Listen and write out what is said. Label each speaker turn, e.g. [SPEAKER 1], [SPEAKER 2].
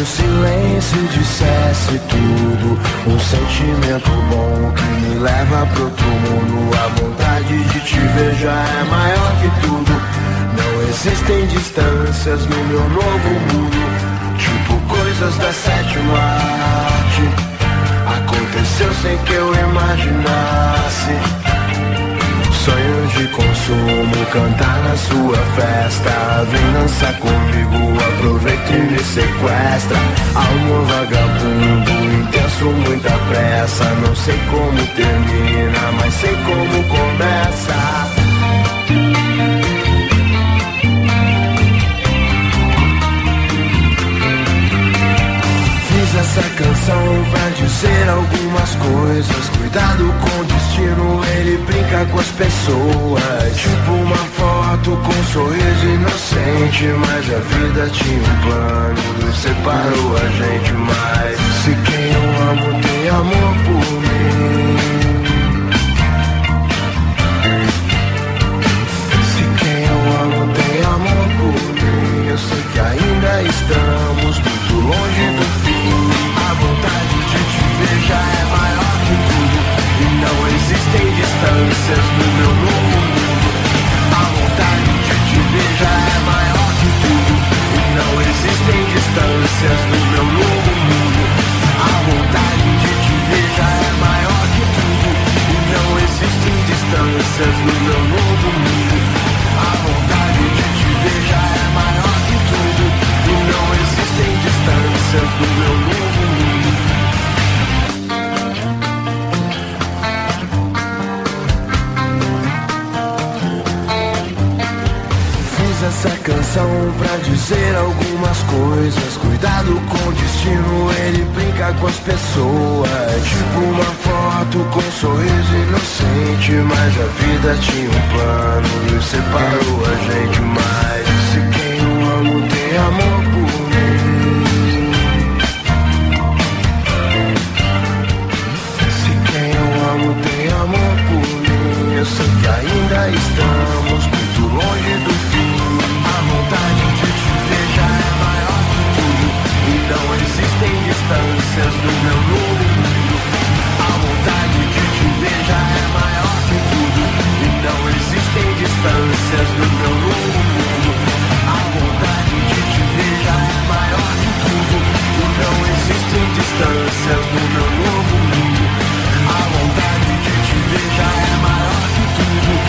[SPEAKER 1] silêncio dissesse tudo, um sentimento bom que me leva pro outro mundo. A vontade de te ver já é maior que tudo. Não existem distâncias no meu novo mundo, tipo coisas da sétima arte. Aconteceu sem que eu imaginasse. Sonhos de consumo, cantar na sua festa. Vem dançar comigo, aproveita e me sequestra. Amor vagabundo, intenso, muita pressa. Não sei como termina, mas sei como começa. Fiz essa canção pra dizer algumas coisas. Cuidado com o destino, ele brinca com as pessoas. Tipo uma foto com um sorriso inocente, mas a vida tinha um plano, nos separou a gente mais. Se quem eu amo tem amor por mim, se quem eu amo tem amor por mim, eu sei que ainda estamos muito longe do fim. A vontade de te ver já é maior que tudo, e não existem distâncias no meu novo mundo. A vontade de te ver já é maior que tudo, e não existem distâncias no meu novo mundo. A vontade de te ver já é maior que tudo, e não existem distâncias no meu novo mundo. A vontade de te ver já é maior que tudo, e não existem distâncias no meu novo mundo. Essa canção pra dizer algumas coisas. Cuidado com o destino, ele brinca com as pessoas. Tipo uma foto com um sorriso inocente, mas a vida tinha um plano, nos separou a gente mais. Se quem eu amo tem amor por mim, se quem eu amo tem amor por mim, eu sei que ainda estamos muito longe do fim. A vontade de te ver já é maior que tudo, e não existem distâncias no meu novo mundo. A vontade de te ver já é maior que tudo, e não existem distâncias no meu novo mundo. A vontade de te ver já é maior que tudo, e não existem distâncias no meu novo mundo. A vontade de te ver já é maior que tudo,